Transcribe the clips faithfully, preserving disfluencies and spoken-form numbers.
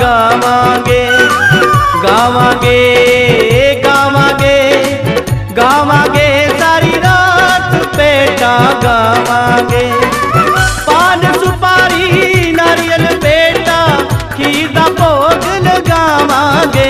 गावांगे गावांगे गावांगे गावांगे सारी रात पेटा गावांगे। पान सुपारी नारियल पेटा खीर दा भोग लगावांगे।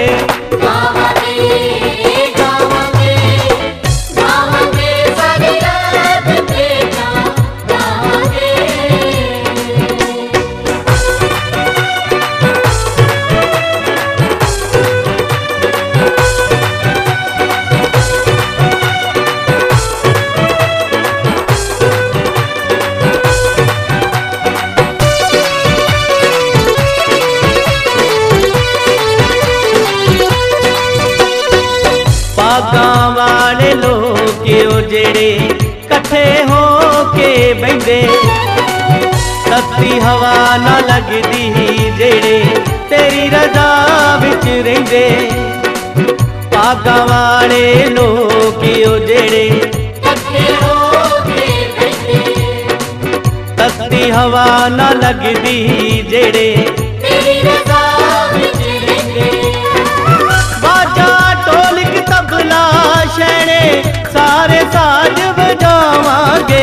पागां वाले लोग जेड़े कट्ठे हो के बहिंदे, तत्ती हवा ना लगदी जेड़े तेरी रज़ा विच रहिंदे। पागां वाले लोग जेड़े कट्ठे हो के बहिंदे, तत्ती हवा ना लगदी जेड़े तेरी रज़ा विच रहिंदे। बाजा ढोलक तबला शैणे सारे साज बजावांगे।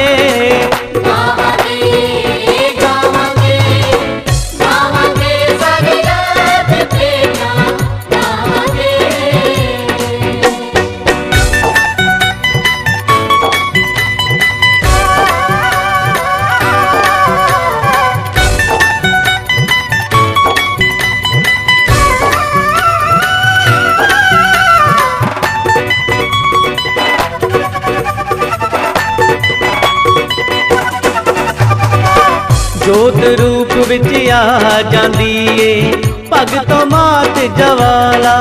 जोत रूप विच आ जांदी ए भगतों मात जवाला।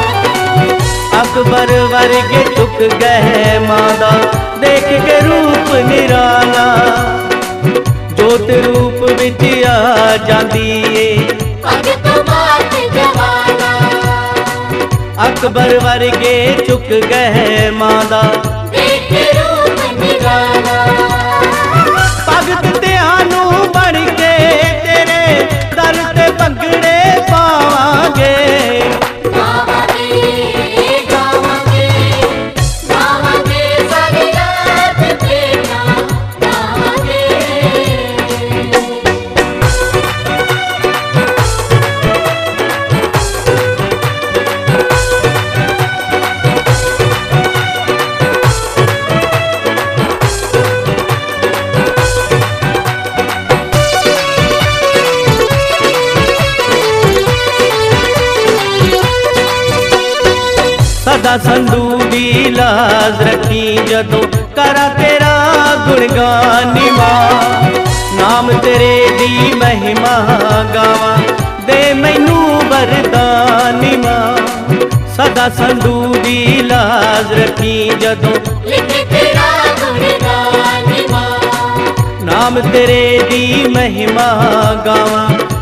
अकबर वर्गे चुक गए मादा देख के रूप निराला। जोत रूप विच आ जांदी ए भगतों मात जवाला। अकबर वर्गे चुक गए मादा देख के रूप निराला। भगत त्यानू बन के तेरे दर ते भंगड़े पावांगे। सदा संधू दी लाज रखी जदों करा तेरा गुणगानी मां। नाम तेरे दी महिमा गावा दे मैनू वरदानी मां। सदा संधू दी लाज रखी जदों तेरा गुणगानी मां। नाम तेरे दी महिमा गावा